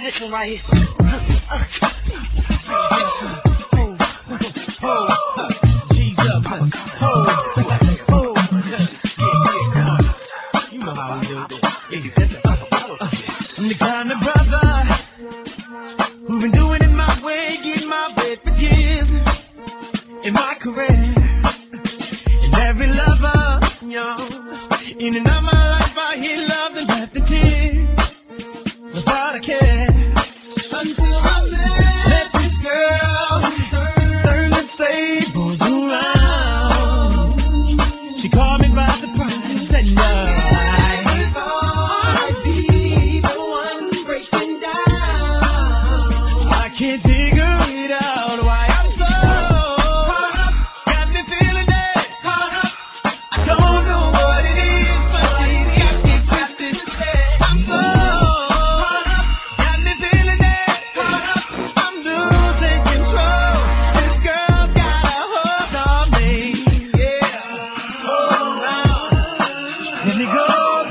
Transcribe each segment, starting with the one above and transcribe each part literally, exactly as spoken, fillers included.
position right here. G's up, ho, ho, you know how we do this. I'm the kind of brother who been doing it my way, getting my way for years in my career. And every lover, yo, in and out of my life, I hear love and left and tears without a care. Until I met this girl, turn the tables around. She called me by surprise and said no. Can't figure it out why I'm so caught up. Got me feeling it, caught up. I don't know what it is, but she's got me twisted. I'm so caught up. Got me feeling it, caught up. I'm losing control. This girl's got a hold on me. Yeah, hold on. Let me go,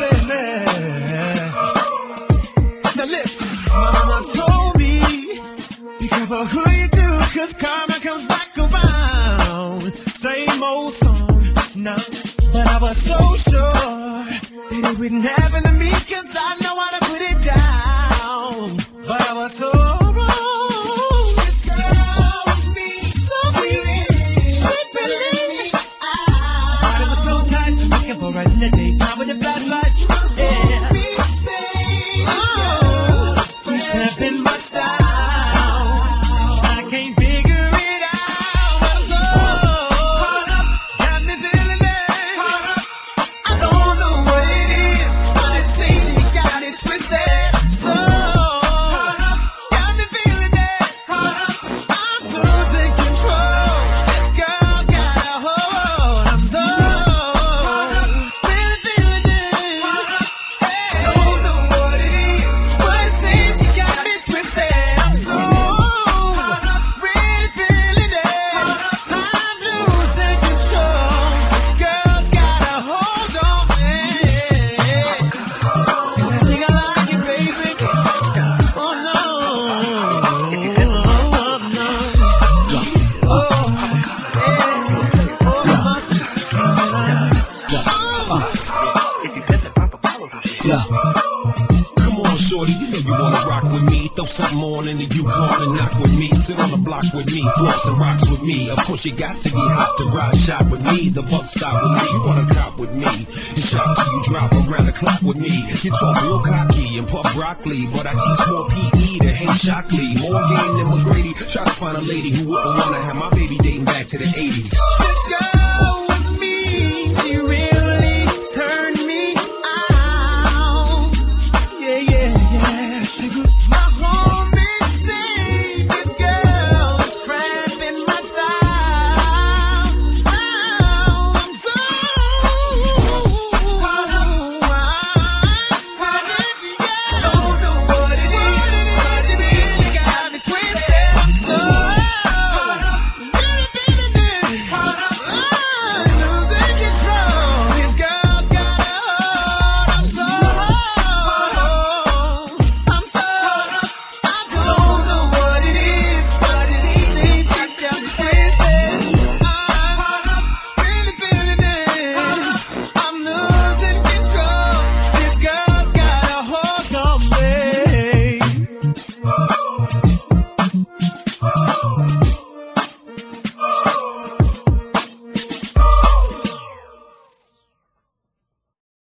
baby. Now listen, my mama told me, be careful who you do, cause karma comes back around. Same old song, no. But I was so sure that it wouldn't happen to me, cause I know how to put it down. But I was so wrong. This girl with me, so sweet, she's feeling me. I was so tight, looking for her in the daytime with the flashlight. Yeah. Oh, she's snapping my style. Can't figure it out. I'm so caught up. Got me feeling it. Caught up. I don't know what it is, but it seems she got it twisted. So caught up. Got me feeling it. Caught up. I'm losing control. This girl got a hold. I'm so caught up. Really feeling it. Caught up. Hey, I don't know what it is, but it seems she got me twisted. I'm so shorty, you know you wanna rock with me. Throw something on in the Yukon and knock with me. Sit on the block with me, floss and rocks with me. Of course you got to be hot to ride shot with me. The buck stop with me, you wanna cop with me. And shop till you drop around the clock with me. You talk real cocky and puff broccoli, but I teach more P E than Hank Shockley. More game than McGrady. Try to find a lady who wouldn't wanna have my baby dating back to the eighties.